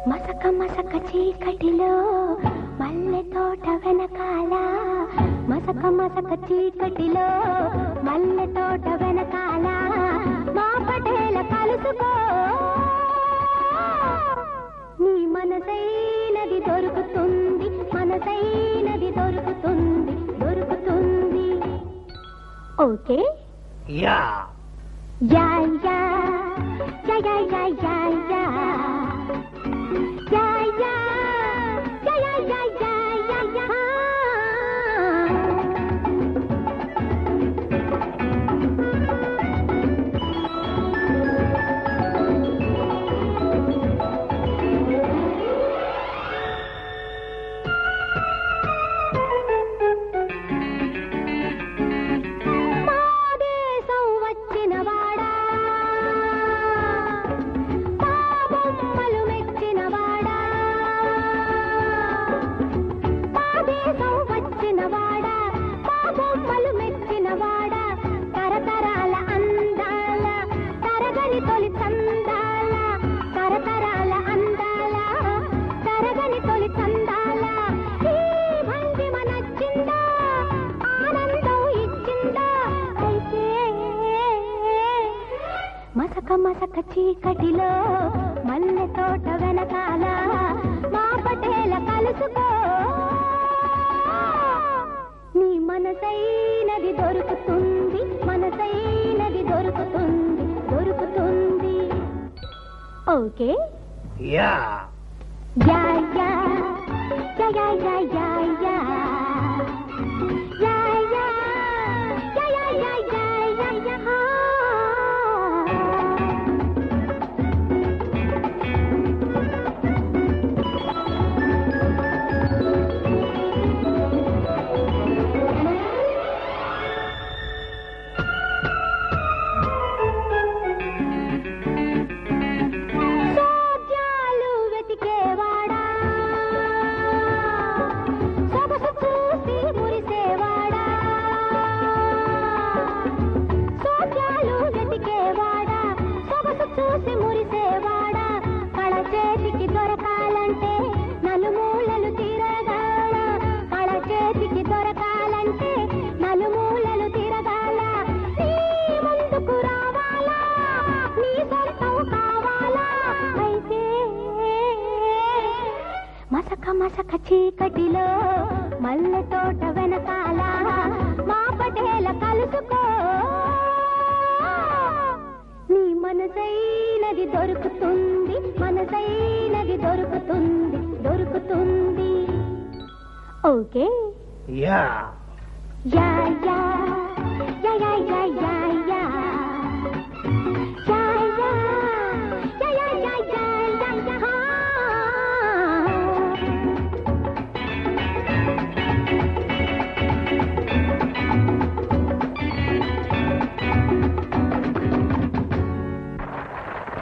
మసక మసక చీకటిలో మల్లె తోట వెనకాల, మసక మసక చీకటిలో మల్లె తోట వెనకాల మా పటేల కలుసుకో. నీ మనసైనది దొరుకుతుంది, మనసైనది దొరుకుతుంది, దొరుకుతుంది. Okay ya ya ya ya ya ya ya ya ya ya ya ya ya ya ya. మసక మసక చీకటిలో మల్లె తోట వెనకాల మా పటేల కలుసుకో. నీ మనసైనది దొరుకుతుంది, మనసైనది దొరుకుతుంది, దొరుకుతుంది. Okay ya ya ya ya ya ya ya ya ya ya ya ya ya ya ya. మసక మసక చీకటిలో మల్లె తోట వెనకాల మా పటేల కలుసుకో. నీ మనసైనది దొరుకుతుంది, మనసైనది దొరుకుతుంది, దొరుకుతుంది. Okay ya ya yeah